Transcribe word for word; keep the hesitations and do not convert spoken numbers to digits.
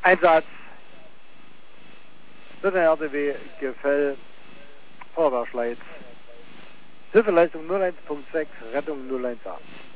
Einsatz. Das R D W Gefäll Vorderschleiz. Hilfeleistung null eins Punkt sechs, Rettung null eins acht.